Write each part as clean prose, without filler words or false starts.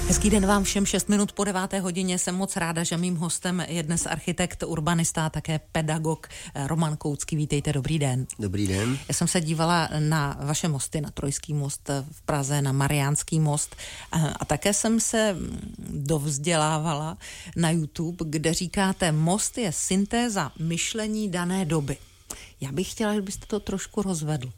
Hezký den vám všem, 6 minut po 9. hodině. Jsem moc ráda, že mým hostem je dnes architekt, urbanista a také pedagog Roman Koucký. Vítejte, dobrý den. Dobrý den. Já jsem se dívala na vaše mosty, na Trojský most v Praze, na Mariánský most a také jsem se dovzdělávala na YouTube, kde říkáte, most je syntéza myšlení dané doby. Já bych chtěla, kdybyste to trošku rozvedl.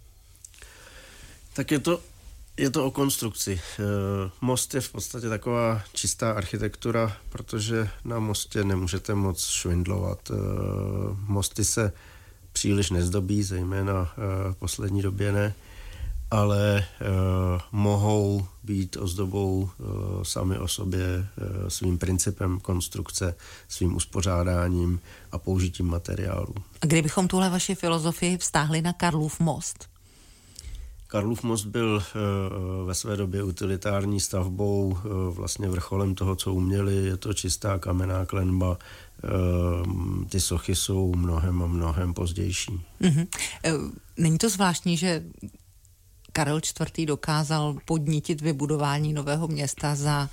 Tak je to o konstrukci. Most je v podstatě taková čistá architektura, protože na mostě nemůžete moc švindlovat. Mosty se příliš nezdobí, zejména v poslední době ne, ale mohou být ozdobou sami o sobě svým principem konstrukce, svým uspořádáním a použitím materiálů. A kdybychom tuhle vaši filozofii vztáhli na Karlův most? Karlův most byl ve své době utilitární stavbou, vlastně vrcholem toho, co uměli. Je to čistá kamenná klenba. Ty sochy jsou mnohem pozdější. Mm-hmm. Není to zvláštní, že Karel IV. Dokázal podnítit vybudování Nového Města za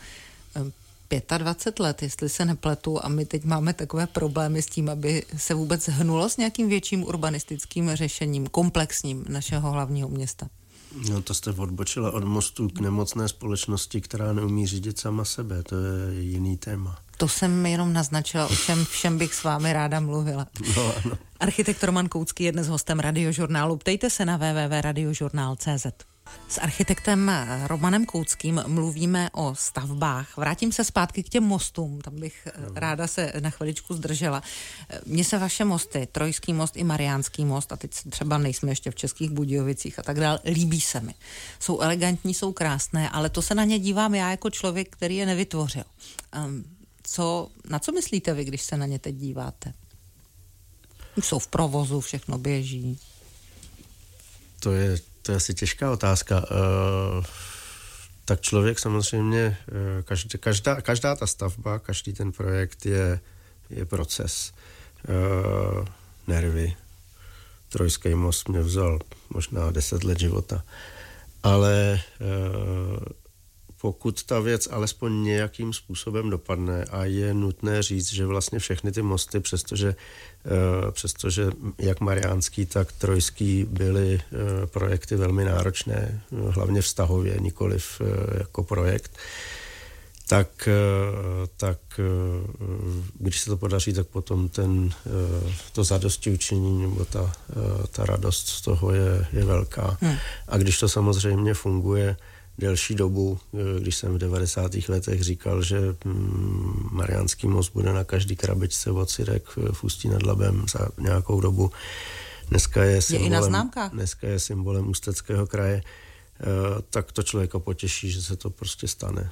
25 let, jestli se nepletu, a my teď máme takové problémy s tím, aby se vůbec hnulo s nějakým větším urbanistickým řešením, komplexním našeho hlavního města. No to jste odbočila od mostu k nemocné společnosti, která neumí řídit sama sebe. To je jiný téma. To jsem jenom naznačila, o čem všem bych s vámi ráda mluvila. No, ano. Architekt Roman Koucký je dnes hostem Radiožurnálu. Ptejte se na www.radiožurnál.cz. S architektem Romanem Kouckým mluvíme o stavbách. Vrátím se zpátky k těm mostům, tam bych ráda se na chviličku zdržela. Mně se vaše mosty, Trojský most i Mariánský most, a teď třeba nejsme ještě v Českých Budějovicích a tak dále, líbí se mi. Jsou elegantní, jsou krásné, ale to se na ně dívám já jako člověk, který je nevytvořil. Na co myslíte vy, když se na ně teď díváte? Už jsou v provozu, všechno běží. To je asi těžká otázka. Tak člověk samozřejmě, každá ta stavba, každý ten projekt je proces. Nervy. Trojský most mě vzal možná 10 let života. Ale pokud ta věc alespoň nějakým způsobem dopadne a je nutné říct, že vlastně všechny ty mosty, přestože jak Mariánský, tak Trojský byly projekty velmi náročné, hlavně vztahově, nikoliv jako projekt, tak když se to podaří, tak potom to zadostiučinění nebo ta radost z toho je velká. A když to samozřejmě funguje delší dobu, když jsem v 90. letech říkal, že Mariánský most bude na každý krabičce od Sirek v Ústí nad Labem za nějakou dobu. Dneska je symbolem Ústeckého kraje, tak to člověka potěší, že se to prostě stane.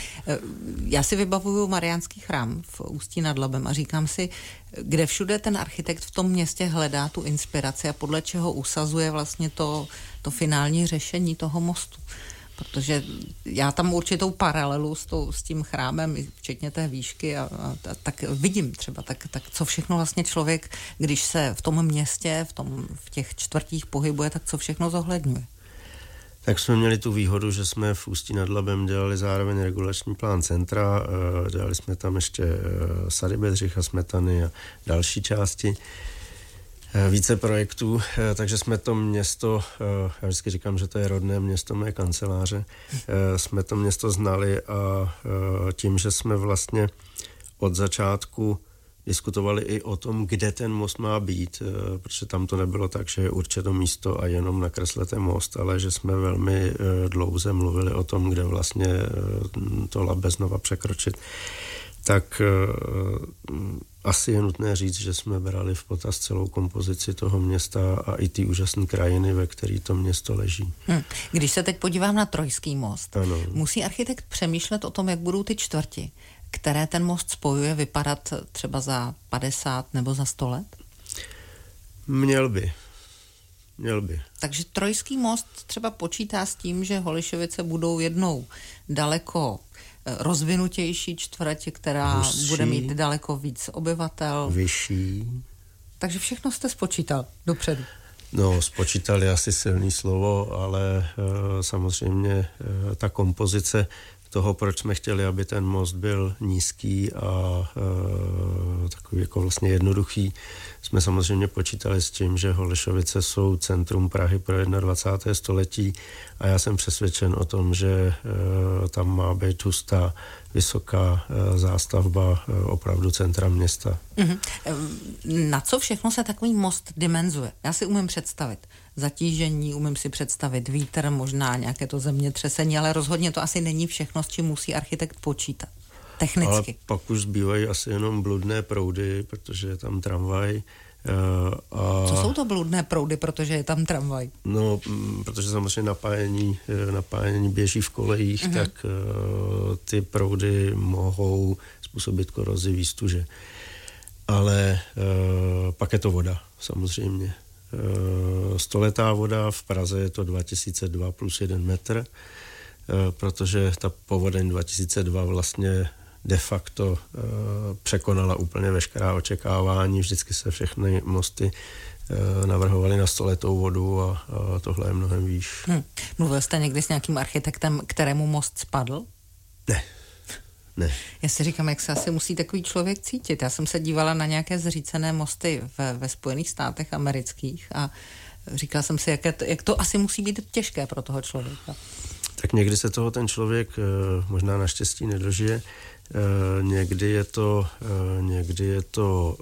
Já si vybavuju Mariánský chrám v Ústí nad Labem a říkám si, kde všude ten architekt v tom městě hledá tu inspiraci a podle čeho usazuje vlastně to finální řešení toho mostu. Protože já tam určitou paralelu s tím chrámem, včetně té výšky, a tak vidím třeba, tak co všechno vlastně člověk, když se v tom městě, v těch čtvrtích pohybuje, tak co všechno zohledňuje. Tak jsme měli tu výhodu, že jsme v Ústí nad Labem dělali zároveň regulační plán centra, dělali jsme tam ještě sady Bedřicha Smetany a další části, více projektů, takže jsme to město, já vždycky říkám, že to je rodné město mé kanceláře, jsme to město znali a tím, že jsme vlastně od začátku diskutovali i o tom, kde ten most má být, protože tam to nebylo tak, že je určeno místo a jenom nakreslete most, ale že jsme velmi dlouze mluvili o tom, kde vlastně to Labe znova překročit. Tak asi je nutné říct, že jsme brali v potaz celou kompozici toho města a i ty úžasné krajiny, ve které to město leží. Když se teď podívám na Trojský most, ano. Musí architekt přemýšlet o tom, jak budou ty čtvrti, které ten most spojuje, vypadat třeba za 50 nebo za 100 let? Měl by. Takže Trojský most třeba počítá s tím, že Holišovice budou jednou daleko rozvinutější čtvrť, která hustší, bude mít daleko víc obyvatel. Vyšší. Takže všechno jste spočítal dopředu. No, spočítal je asi silný slovo, ale samozřejmě ta kompozice toho, proč jsme chtěli, aby ten most byl nízký a takový jako vlastně jednoduchý, jsme samozřejmě počítali s tím, že Holešovice jsou centrum Prahy pro 21. století a já jsem přesvědčen o tom, že tam má být hustá, vysoká zástavba opravdu centra města. Na co všechno se takový most dimenzuje? Já si umím představit zatížení, umím si představit vítr, možná nějaké to zemětřesení, ale rozhodně to asi není všechno, s čím musí architekt počítat. Technicky. Ale pak už zbývají asi jenom bludné proudy, protože je tam tramvaj. Co jsou to bludné proudy, protože je tam tramvaj? No, protože samozřejmě napájení běží v kolejích, tak ty proudy mohou způsobit korozi, výstuže. Ale pak je to voda, samozřejmě. Stoletá voda, v Praze je to 2002 plus 1 metr, protože ta povodeň 2002 vlastně de facto překonala úplně veškerá očekávání. Vždycky se všechny mosty navrhovaly na 100letou vodu a tohle je mnohem výš. Mluvil jste někdy s nějakým architektem, kterému most spadl? Ne. Já si říkám, jak se asi musí takový člověk cítit. Já jsem se dívala na nějaké zřícené mosty ve Spojených státech amerických a říkala jsem si, jak to asi musí být těžké pro toho člověka. Tak někdy se toho ten člověk možná naštěstí nedožije. Někdy je to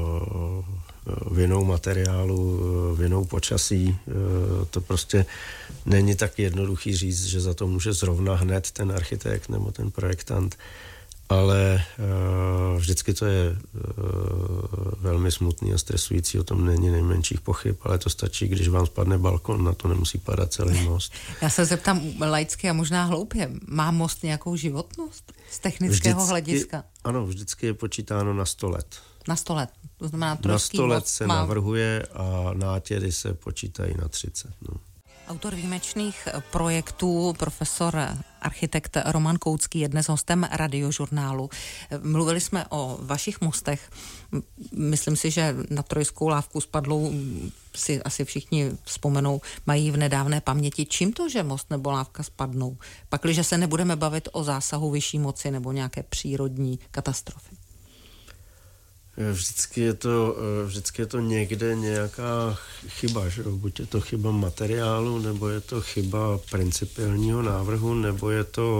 vinou materiálu, vinou počasí. To prostě není tak jednoduchý říct, že za to může zrovna hned ten architekt nebo ten projektant, ale vždycky to je velmi smutný a stresující, o tom není nejmenších pochyb, ale to stačí, když vám spadne balkon, na to nemusí padat celý most. Já se zeptám laicky a možná hloupě, má most nějakou životnost z technického hlediska? Ano, vždycky je počítáno na 100 let. Na 100 let, to znamená na 100 let se navrhuje a nátěry se počítají na 30. No. Autor výjimečných projektů, profesor architekt Roman Koucký je dnes hostem Radiožurnálu. Mluvili jsme o vašich mostech. Myslím si, že na Trojskou lávku spadlou si asi všichni vzpomenou, mají v nedávné paměti. Čím to, že most nebo lávka spadnou? Pakliže se nebudeme bavit o zásahu vyšší moci nebo nějaké přírodní katastrofy. Vždycky je to někde nějaká chyba, že? Buď je to chyba materiálu, nebo je to chyba principiálního návrhu, nebo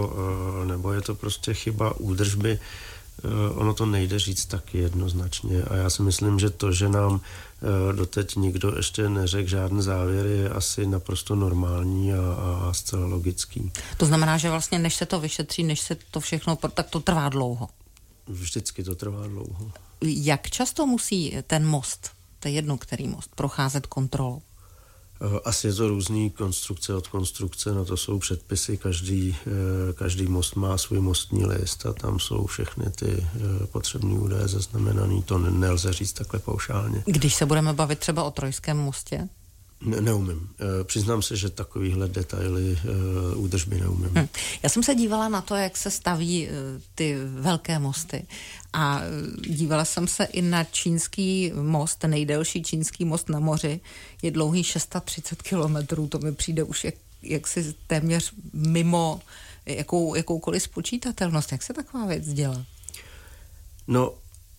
je to prostě chyba údržby. Ono to nejde říct taky jednoznačně a já si myslím, že to, že nám doteď nikdo ještě neřekl žádný závěr, je asi naprosto normální a zcela logický. To znamená, že vlastně než se to vyšetří, než se to všechno, tak to trvá dlouho. Vždycky to trvá dlouho. Jak často musí ten most, to je jedno, který most, procházet kontrolou? Asi je to různý konstrukce od konstrukce, na to jsou předpisy, každý most má svůj mostní list a tam jsou všechny ty potřebné údaje zaznamenaný, to nelze říct takhle paušálně. Když se budeme bavit třeba o Trojském mostě? Neumím. Přiznám se, že takovýhle detaily údržby neumím. Já jsem se dívala na to, jak se staví ty velké mosty a dívala jsem se i na čínský most, nejdelší čínský most na moři, je dlouhý 630 kilometrů, to mi přijde už jaksi téměř mimo jakoukoliv spočítatelnost. Jak se taková věc dělá? No,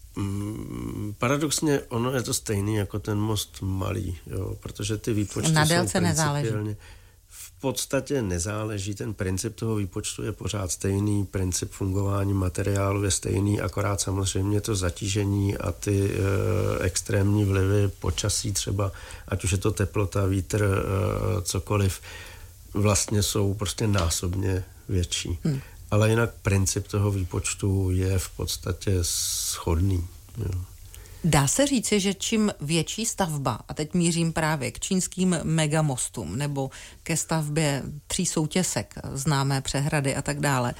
paradoxně ono je to stejný jako ten most malý, jo, protože ty výpočty na jsou délce nezáleží. V podstatě nezáleží, ten princip toho výpočtu je pořád stejný, princip fungování materiálu je stejný, akorát samozřejmě to zatížení a ty extrémní vlivy počasí třeba, ať už je to teplota, vítr, cokoliv, vlastně jsou prostě násobně větší. Ale jinak princip toho výpočtu je v podstatě shodný. Jo. Dá se říci, že čím větší stavba, a teď mířím právě k čínským megamostům nebo ke stavbě 3 soutěsek, známé přehrady a tak dále,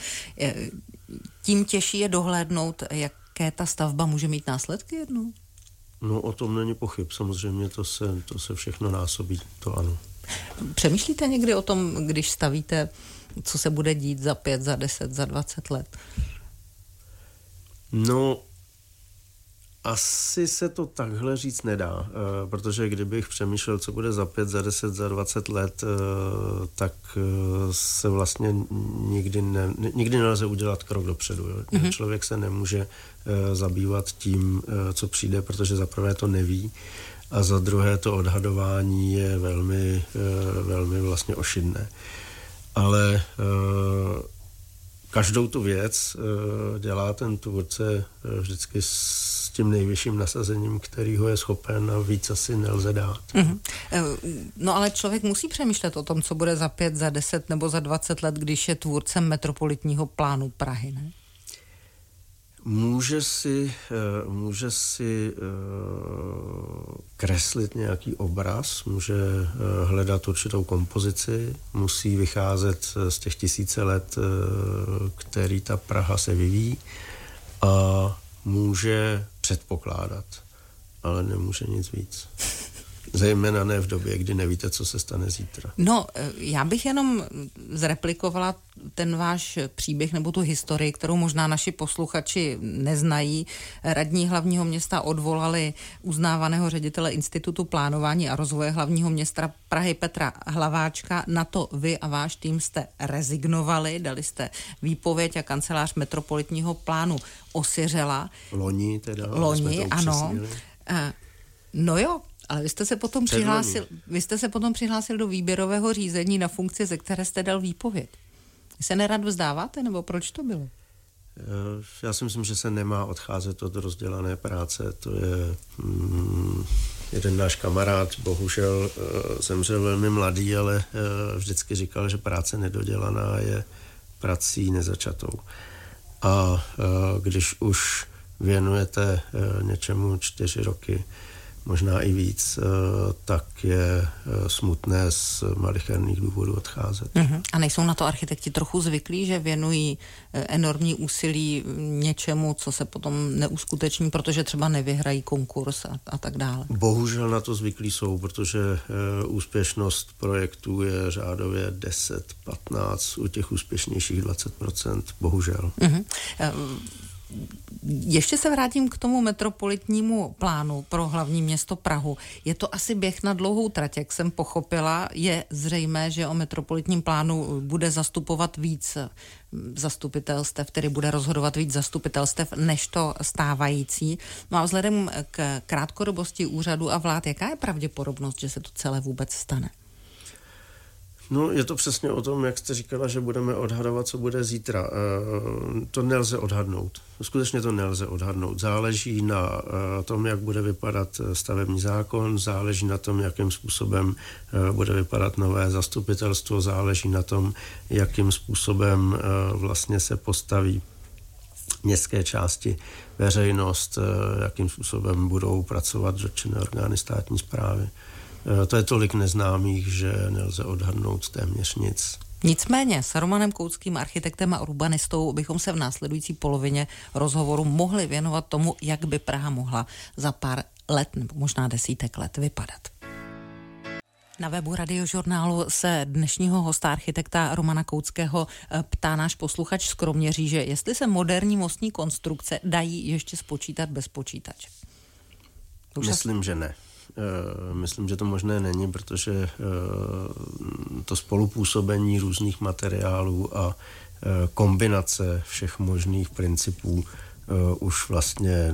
tím těžší je dohlédnout, jaké ta stavba může mít následky jednou? No o tom není pochyb, samozřejmě to se všechno násobí, to ano. Přemýšlíte někdy o tom, když stavíte, co se bude dít za 5, za 10, za 20 let? No, Asi se to takhle říct nedá, protože kdybych přemýšlel, co bude za 5, za 10, za 20 let, tak se vlastně nikdy nelze udělat krok dopředu. Mm-hmm. Člověk se nemůže zabývat tím, co přijde, protože za prvé to neví a za druhé to odhadování je velmi, velmi vlastně ošidné. Ale každou tu věc dělá ten tvůrce vždycky s tím nejvyšším nasazením, kterýho je schopen a víc asi nelze dát. Mm-hmm. No ale člověk musí přemýšlet o tom, co bude za 5, za 10 nebo za 20 let, když je tvůrcem metropolitního plánu Prahy, ne? Může si kreslit nějaký obraz, může hledat určitou kompozici, musí vycházet z těch 1000 let, který ta Praha se vyvíjí a může předpokládat, ale nemůže nic víc. Zejména ne v době, kdy nevíte, co se stane zítra. No, já bych jenom zreplikovala ten váš příběh nebo tu historii, kterou možná naši posluchači neznají. Radní hlavního města odvolali uznávaného ředitele Institutu plánování a rozvoje hlavního města Prahy Petra Hlaváčka. Na to vy a váš tým jste rezignovali, dali jste výpověď a kancelář metropolitního plánu osiřela. Loni teda. Loni, ano. No jo. Ale vy jste se potom přihlásil do výběrového řízení na funkci, ze které jste dal výpověď. Vy se nerad vzdáváte, nebo proč to bylo? Já si myslím, že se nemá odcházet od rozdělané práce. To je jeden náš kamarád, bohužel zemřel velmi mladý, ale vždycky říkal, že práce nedodělaná je prací nezačatou. A když už věnujete něčemu 4 roky, možná i víc, tak je smutné z malicherných důvodů odcházet. Uh-huh. A nejsou na to architekti trochu zvyklí, že věnují enormní úsilí něčemu, co se potom neuskuteční, protože třeba nevyhrají konkurs a tak dále? Bohužel na to zvyklí jsou, protože úspěšnost projektů je řádově 10-15, u těch úspěšnějších 20%, bohužel. Uh-huh. Ještě se vrátím k tomu metropolitnímu plánu pro hlavní město Prahu. Je to asi běh na dlouhou trať, jak jsem pochopila. Je zřejmé, že o metropolitním plánu bude zastupovat víc zastupitelstev, tedy bude rozhodovat víc zastupitelstev než to stávající. No a vzhledem k krátkodobosti úřadu a vlád, jaká je pravděpodobnost, že se to celé vůbec stane? No, je to přesně o tom, jak jste říkala, že budeme odhadovat, co bude zítra. To nelze odhadnout. Skutečně to nelze odhadnout. Záleží na tom, jak bude vypadat stavební zákon, záleží na tom, jakým způsobem bude vypadat nové zastupitelstvo, záleží na tom, jakým způsobem vlastně se postaví městské části, veřejnost, jakým způsobem budou pracovat dotčené orgány státní správy. To je tolik neznámých, že nelze odhadnout téměř nic. Nicméně s Romanem Koutským, architektem a urbanistou, bychom se v následující polovině rozhovoru mohli věnovat tomu, jak by Praha mohla za pár let nebo možná desítek let vypadat. Na webu Radiožurnálu se dnešního hosta architekta Romana Koutského ptá náš posluchač z Kroměříže, jestli se moderní mostní konstrukce dají ještě spočítat bez počítače. Myslím, že ne. Myslím, že to možné není, protože to spolupůsobení různých materiálů a kombinace všech možných principů už vlastně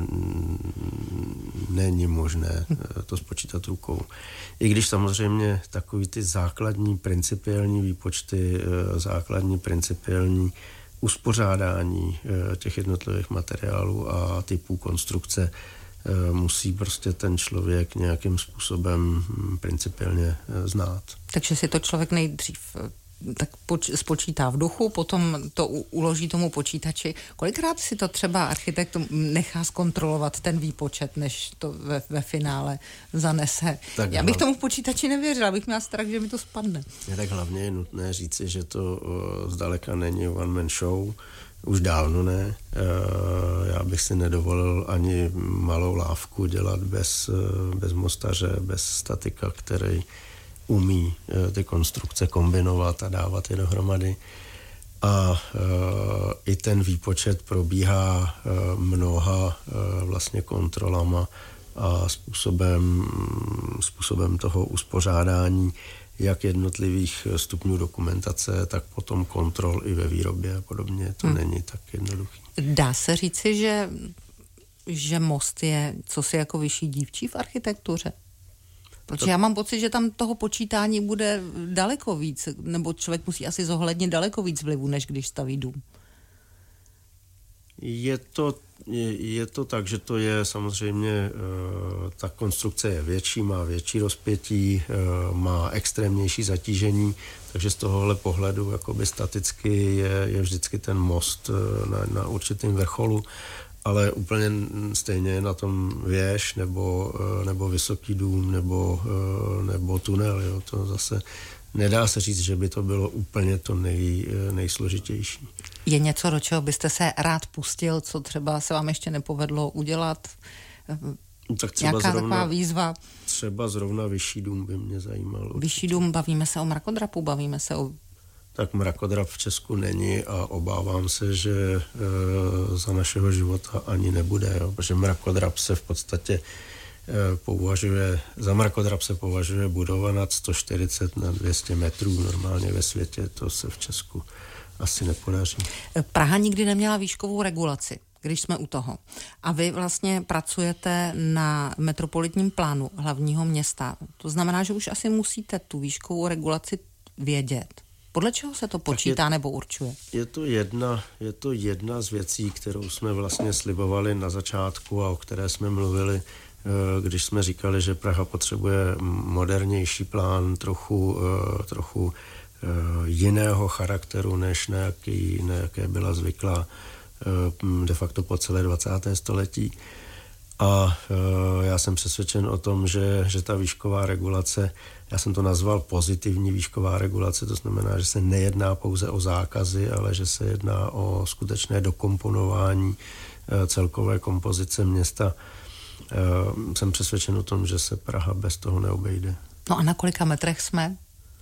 není možné to spočítat rukou. I když samozřejmě takový ty základní principiální výpočty, základní principiální uspořádání těch jednotlivých materiálů a typů konstrukce musí prostě ten člověk nějakým způsobem principiálně znát. Takže si to člověk nejdřív tak spočítá v duchu, potom to uloží tomu počítači. Kolikrát si to třeba architekt nechá zkontrolovat ten výpočet, než to ve finále zanese? Tak já bych tomu počítači nevěřila, bych měla strach, že mi to spadne. Tak hlavně je nutné říci, že to zdaleka není one man show. Už dávno ne. Já bych si nedovolil ani malou lávku dělat bez mostaře, bez statika, který umí ty konstrukce kombinovat a dávat je dohromady. A i ten výpočet probíhá mnoha vlastně kontrolama a způsobem toho uspořádání jak jednotlivých stupňů dokumentace, tak potom kontrol i ve výrobě a podobně. To není tak jednoduchý. Dá se říci, že most je cosi jako vyšší dívčí v architektuře? Protože já mám pocit, že tam toho počítání bude daleko víc, nebo člověk musí asi zohlednit daleko víc vlivu, než když staví dům. Je to tak, že to je samozřejmě, ta konstrukce je větší, má větší rozpětí, má extrémnější zatížení, takže z tohohle pohledu jakoby staticky je vždycky ten most na určitém vrcholu, ale úplně stejně je na tom věž nebo vysoký dům nebo tunel. Jo. To zase nedá se říct, že by to bylo úplně to nejsložitější. Je něco, do čeho byste se rád pustil, co třeba se vám ještě nepovedlo udělat? Tak třeba nějaká taková výzva? Třeba zrovna vyšší dům by mě zajímal. Určitě. Vyšší dům, bavíme se o mrakodrapu, bavíme se o... Tak mrakodrap v Česku není a obávám se, že za našeho života ani nebude, jo, protože mrakodrap se v podstatě za mrakodrap se považuje budova nad 140 na 200 metrů. Normálně ve světě to se v Česku asi nepodaří. Praha nikdy neměla výškovou regulaci, když jsme u toho. A vy vlastně pracujete na metropolitním plánu hlavního města. To znamená, že už asi musíte tu výškovou regulaci vědět. Podle čeho se to počítá nebo určuje? Je to jedna z věcí, kterou jsme vlastně slibovali na začátku a o které jsme mluvili, když jsme říkali, že Praha potřebuje modernější plán, trochu jiného charakteru, než na jaké byla zvyklá de facto po celé 20. století. A já jsem přesvědčen o tom, že ta výšková regulace, já jsem to nazval pozitivní výšková regulace, to znamená, že se nejedná pouze o zákazy, ale že se jedná o skutečné dokomponování celkové kompozice města. Jsem přesvědčen o tom, že se Praha bez toho neobejde. No a na kolika metrech jsme?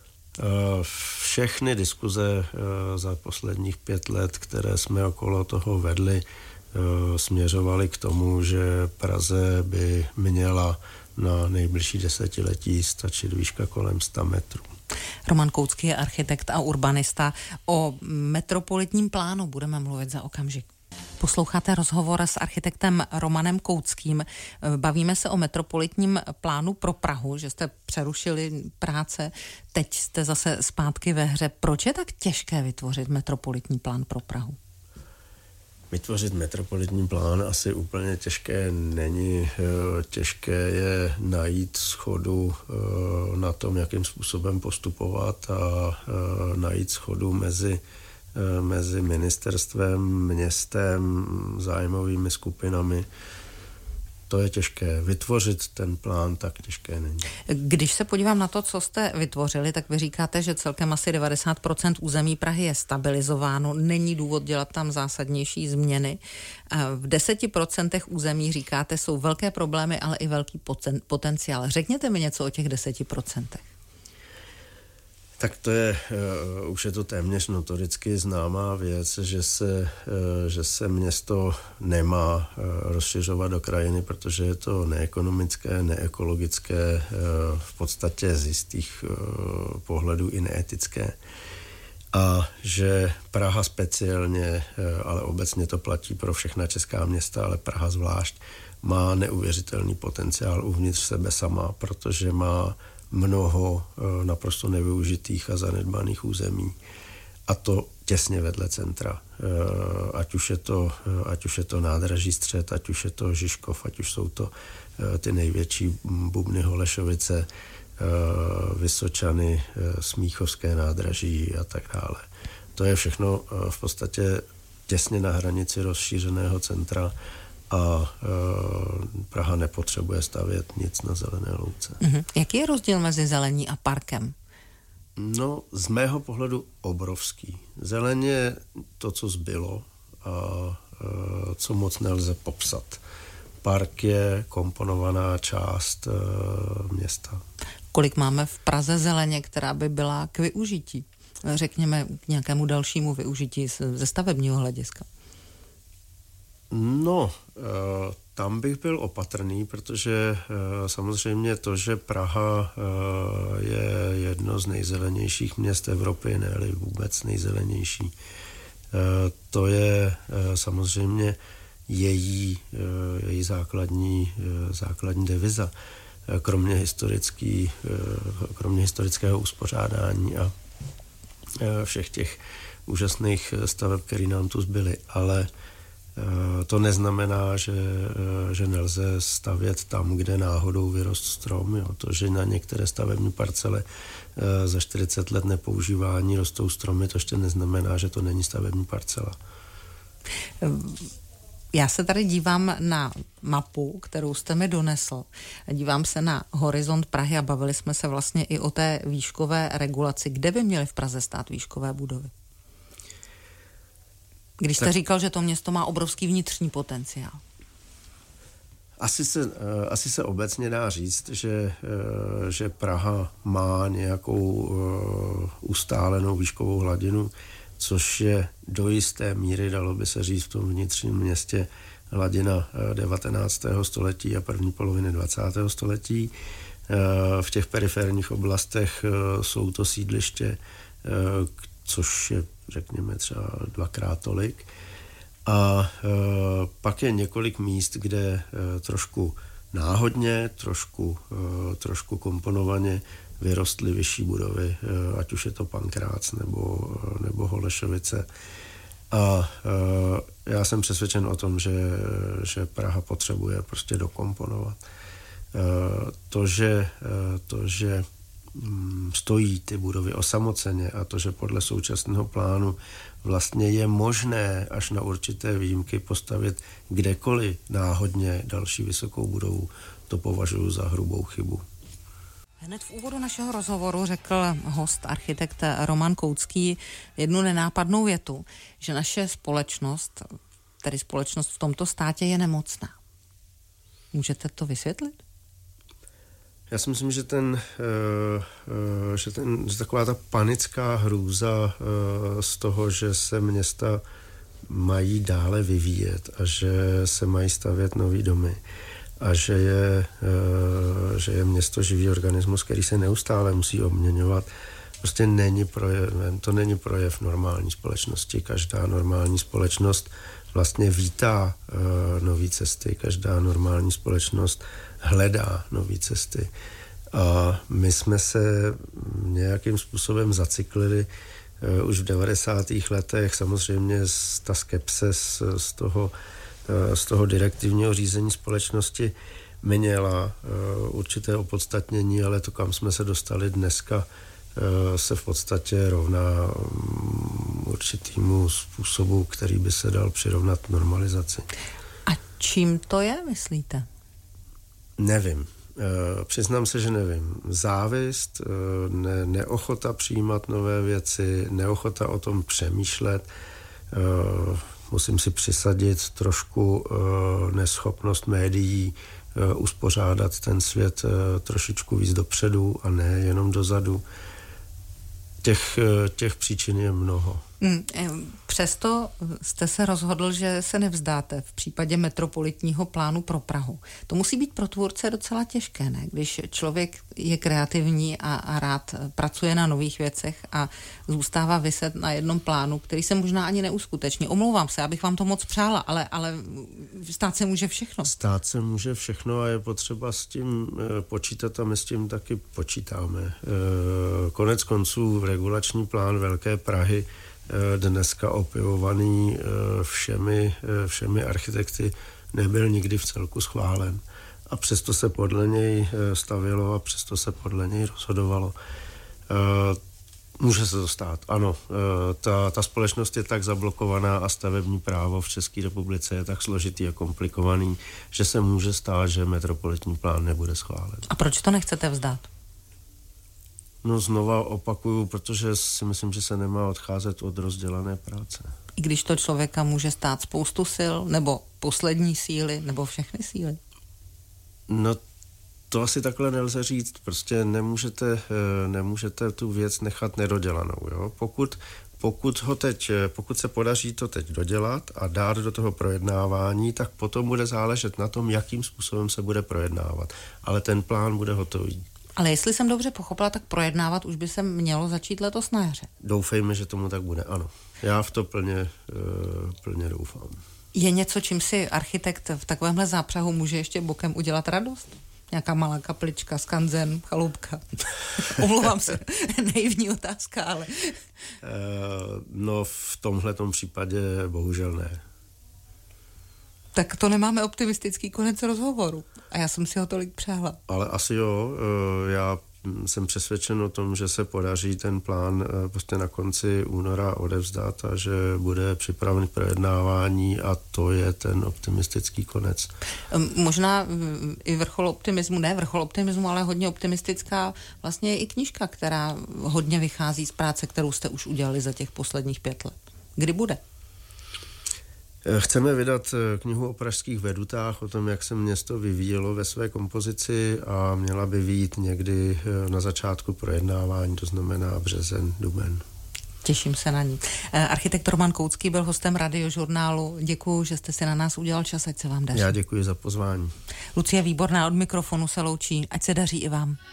Všechny diskuze za posledních 5 let, které jsme okolo toho vedli, směřovaly k tomu, že Praze by měla na nejbližší desetiletí stačit výška kolem 100 metrů. Roman Koucký je architekt a urbanista. O metropolitním plánu budeme mluvit za okamžik. Posloucháte rozhovor s architektem Romanem Kouckým. Bavíme se o metropolitním plánu pro Prahu, že jste přerušili práce, teď jste zase zpátky ve hře. Proč je tak těžké vytvořit metropolitní plán pro Prahu? Vytvořit metropolitní plán asi úplně těžké není. Těžké je najít shodu na tom, jakým způsobem postupovat a najít shodu mezi ministerstvem, městem, zájmovými skupinami. To je těžké. Vytvořit ten plán tak těžké není. Když se podívám na to, co jste vytvořili, tak vy říkáte, že celkem asi 90% území Prahy je stabilizováno, není důvod dělat tam zásadnější změny. V 10% území, říkáte, jsou velké problémy, ale i velký potenciál. Řekněte mi něco o těch 10%. Tak to je, už je to téměř notoricky známá věc, že se město nemá rozšiřovat do krajiny, protože je to neekonomické, neekologické, v podstatě z jistých pohledů i neetické. A že Praha speciálně, ale obecně to platí pro všechna česká města, ale Praha zvlášť, má neuvěřitelný potenciál uvnitř sebe sama, protože má mnoho naprosto nevyužitých a zanedbaných území. A to těsně vedle centra. Ať už je to nádraží Střed, ať už je to Žižkov, ať už jsou to ty největší Bubny, Holešovice, Vysočany, Smíchovské nádraží a tak dále. To je všechno v podstatě těsně na hranici rozšířeného centra a Praha nepotřebuje stavět nic na zelené louce. Jaký je rozdíl mezi zelení a parkem? No, z mého pohledu obrovský. Zeleň je to, co zbylo a co moc nelze popsat. Park je komponovaná část města. Kolik máme v Praze zeleně, která by byla k využití? řekněme, k nějakému dalšímu využití ze stavebního hlediska? No, tam bych byl opatrný, protože samozřejmě to, že Praha je jedno z nejzelenějších měst Evropy, ne-li vůbec nejzelenější, to je samozřejmě její základní deviza, kromě historického uspořádání a všech těch úžasných staveb, které nám tu zbyly, ale to neznamená, že nelze stavět tam, kde náhodou vyrost strom. Jo. To, že na některé stavební parcele za 40 let nepoužívání rostou stromy, to ještě neznamená, že to není stavební parcela. Já se tady dívám na mapu, kterou jste mi donesl. Dívám se na horizont Prahy a bavili jsme se vlastně i o té výškové regulaci. Kde by měly v Praze stát výškové budovy? Když jste říkal, že to město má obrovský vnitřní potenciál. Asi se obecně dá říct, že Praha má nějakou ustálenou výškovou hladinu, což je do jisté míry, dalo by se říct, v tom vnitřním městě hladina 19. století a první poloviny 20. století. V těch periferních oblastech jsou to sídliště, což je, řekněme, třeba 2x tolik. A pak je několik míst, kde trošku náhodně, trošku komponovaně vyrostly vyšší budovy, ať už je to Pankrác nebo Holešovice. A já jsem přesvědčen o tom, že Praha potřebuje prostě dokomponovat. To, že stojí ty budovy osamoceně a to, že podle současného plánu vlastně je možné až na určité výjimky postavit kdekoliv náhodně další vysokou budovu, to považuji za hrubou chybu. Hned v úvodu našeho rozhovoru řekl host, architekt Roman Koucký, jednu nenápadnou větu, že naše společnost, tedy společnost v tomto státě, je nemocná. Můžete to vysvětlit? Já si myslím, že taková ta panická hrůza z toho, že se města mají dále vyvíjet a že se mají stavět nový domy a že je město živý organismus, který se neustále musí obměňovat, prostě to není projev normální společnosti. Každá normální společnost vlastně vítá nové cesty, každá normální společnost hledá nové cesty. A my jsme se nějakým způsobem zacyklili už v 90. letech. Samozřejmě ta skepse z toho direktivního řízení společnosti měla určité opodstatnění, ale to, kam jsme se dostali dneska, se v podstatě rovná určitému způsobu, který by se dal přirovnat normalizaci. A čím to je, myslíte? Nevím. Přiznám se, že nevím. Závist, neochota přijímat nové věci, neochota o tom přemýšlet, musím si přisadit trošku neschopnost médií uspořádat ten svět trošičku víc dopředu a ne jenom dozadu. Těch příčin je mnoho. Přesto jste se rozhodl, že se nevzdáte v případě metropolitního plánu pro Prahu. To musí být pro tvůrce docela těžké, ne? Když člověk je kreativní a rád pracuje na nových věcech a zůstává viset na jednom plánu, který se možná ani neuskuteční. Omlouvám se, abych vám to moc přála, ale stát se může všechno. Stát se může všechno a je potřeba s tím počítat a my s tím taky počítáme. Konec konců regulační plán Velké Prahy dneska opěvovaný všemi architekty nebyl nikdy v celku schválen. A přesto se podle něj stavělo a přesto se podle něj rozhodovalo. Může se to stát, ano. Ta společnost je tak zablokovaná a stavební právo v České republice je tak složitý a komplikovaný, že se může stát, že metropolitní plán nebude schválen. A proč to nechcete vzdát? No znova opakuju, protože si myslím, že se nemá odcházet od rozdělané práce. I když to člověka může stát spoustu sil, nebo poslední síly, nebo všechny síly? No To asi takhle nelze říct, prostě nemůžete tu věc nechat nedodělanou. Jo? Pokud se podaří to teď dodělat a dát do toho projednávání, tak potom bude záležet na tom, jakým způsobem se bude projednávat. Ale ten plán bude hotový. Ale jestli jsem dobře pochopila, tak projednávat už by se mělo začít letos na jaře. Doufejme, že tomu tak bude, ano. Já v to plně doufám. Je něco, čím si architekt v takovémhle zápřahu může ještě bokem udělat radost? Nějaká malá kaplička, skanzen, chalupka. Omlouvám se, naivní otázka, ale... No v tomhletom případě bohužel ne. Tak to nemáme optimistický konec rozhovoru. A já jsem si ho tolik přáhla. Ale asi jo, já jsem přesvědčen o tom, že se podaří ten plán prostě na konci února odevzdat a že bude připraven k projednávání a to je ten optimistický konec. Možná i vrchol optimismu, ale hodně optimistická vlastně je i knížka, která hodně vychází z práce, kterou jste už udělali za těch posledních 5 let. Kdy bude? Chceme vydat knihu o pražských vedutách, o tom, jak se město vyvíjelo ve své kompozici a měla by vyjít někdy na začátku projednávání, to znamená březen, duben. Těším se na ní. Architekt Roman Koucký byl hostem Radiožurnálu. Děkuji, že jste si na nás udělal čas, ať se vám daří. Já děkuji za pozvání. Lucie Výborná od mikrofonu se loučí, ať se daří i vám.